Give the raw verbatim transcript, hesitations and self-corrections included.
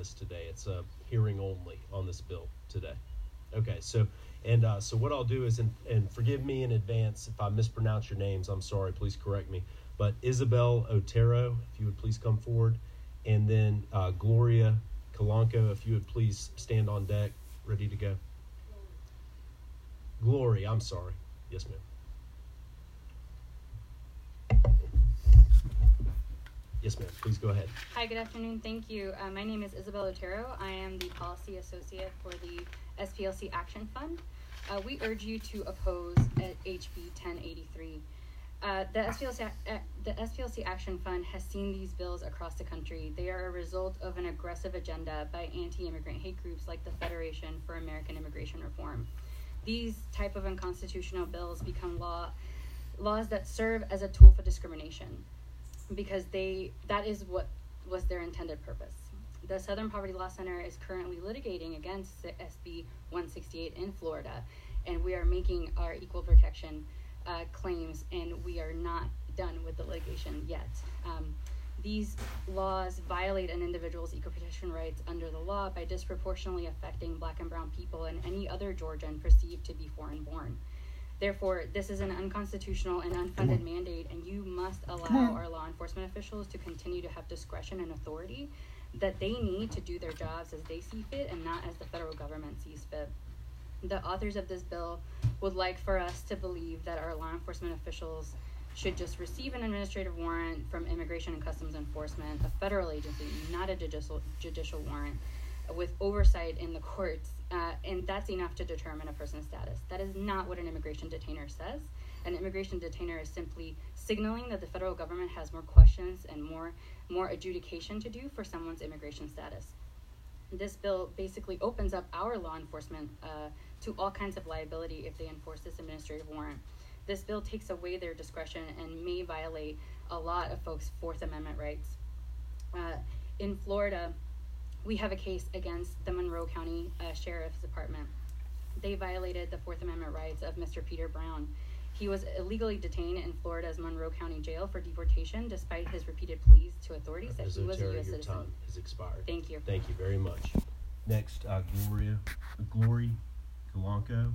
this today. It's a hearing only on this bill today. Okay, so and uh, so what I'll do is, and, and forgive me in advance if I mispronounce your names. I'm sorry. Please correct me. But Isabel Otero, if you would please come forward, and then uh, Gloria Kalanko, if you would please stand on deck, ready to go. Glory, I'm sorry. Yes, ma'am. Yes, ma'am. Please go ahead. Hi, good afternoon. Thank you. Uh, my name is Isabel Otero. I am the Policy Associate for the S P L C Action Fund. Uh, we urge you to oppose at H B ten eighty-three. Uh, the, S P L C, uh, the S P L C Action Fund has seen these bills across the country. They are a result of an aggressive agenda by anti-immigrant hate groups like the Federation for American Immigration Reform. These type of unconstitutional bills become law laws that serve as a tool for discrimination, because they that is what was their intended purpose. The Southern Poverty Law Center is currently litigating against S B one sixty-eight in Florida, and we are making our equal protection uh, claims, and we are not done with the litigation yet. Um, these laws violate an individual's equal protection rights under the law by disproportionately affecting Black and brown people and any other Georgian perceived to be foreign born. Therefore, this is an unconstitutional and unfunded mandate, and you must allow our law enforcement officials to continue to have discretion and authority that they need to do their jobs as they see fit and not as the federal government sees fit. The authors of this bill would like for us to believe that our law enforcement officials should just receive an administrative warrant from Immigration and Customs Enforcement, a federal agency, not a judicial, judicial warrant, with oversight in the courts, uh, and that's enough to determine a person's status. That is not what an immigration detainer says. An immigration detainer is simply signaling that the federal government has more questions and more, more adjudication to do for someone's immigration status. This bill basically opens up our law enforcement uh, to all kinds of liability if they enforce this administrative warrant. This bill takes away their discretion and may violate a lot of folks' Fourth Amendment rights. Uh, in Florida, we have a case against the Monroe County uh, Sheriff's Department. They violated the Fourth Amendment rights of Mister Peter Brown. He was illegally detained in Florida's Monroe County Jail for deportation despite his repeated pleas to authorities that he was a U S citizen. Your time has expired. Thank you. Thank you very much. Next, uh, Gloria, Glory Kalanko.